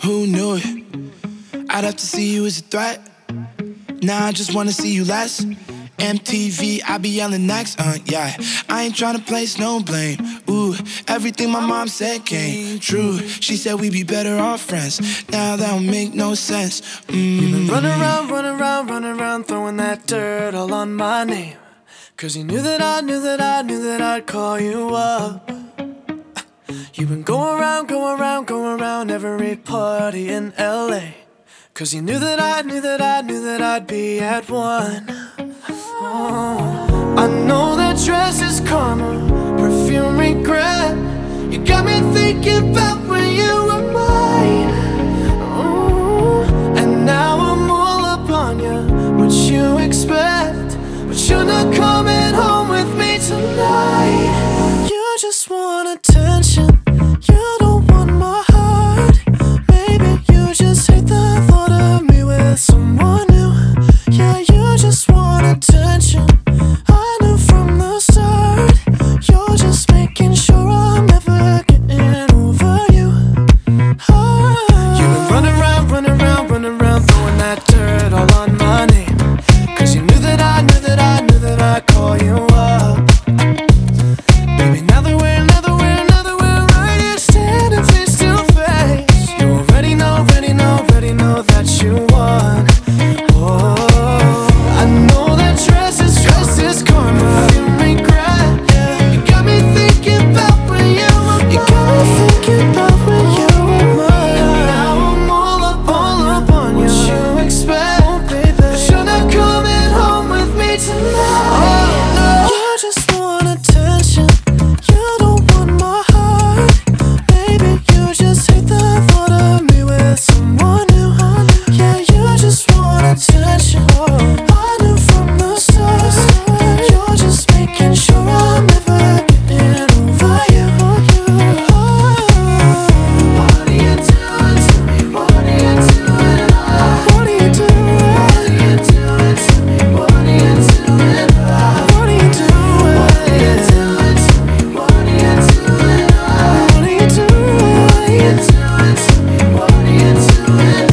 Who knew it? I'd have to see you as a threat. Nah, I just wanna see you less. MTV, I be yelling next, yeah. I ain't tryna place no blame. Ooh, everything my mom said came true. She said we'd be better off friends. Now that don't make no sense. You've been running around, throwing that dirt all on my name. 'Cause you knew that I'd call you up. You've been going around every party in LA. 'Cause you knew that I'd be at one. I know that dress is karma, perfume regret. You got me thinking about when you were mine. And now I'm all up on you, what you expect. But you're not coming home with me tonight. You just want attention, you don't want my heart. Maybe you just hate the thought of me with someone new. Yeah, you just want attention, I knew from the start. You're just making sure I'm never getting over you. You've been running around, throwing that dirt all on my name. 'Cause you knew that I'd call you up. Baby, now that we're right here standing face to face, you already know that you won. I know that dress is karma, you regret. You got me thinking about when you were mine. Now I'm all up on you, what you expect. But you're not coming home with me tonight. You just want attention, you don't want my heart. Baby, you just hate the thought of me with someone new. Yeah, you just want attention, I knew from the start. You're just making sure I'm never getting over you. What are you doing to me? What are you doing? What are you doing? What are you doing to me? What are you doing? What are you doing? What are you doing to me? What are you doing? What are you doing? What are you doing to me? What are you doing?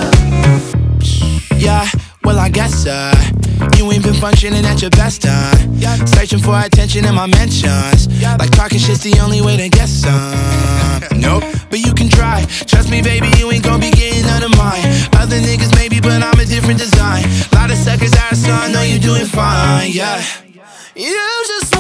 Yeah, well I guess you ain't been functioning at your best, searching for attention in my mentions. Like talking shit's the only way to get some. Nope, but you can try. Trust me, baby, you ain't gon' be getting none of mine. Other niggas maybe, but I'm a different design. Lot of suckers out, so I know you're doing fine, yeah. You just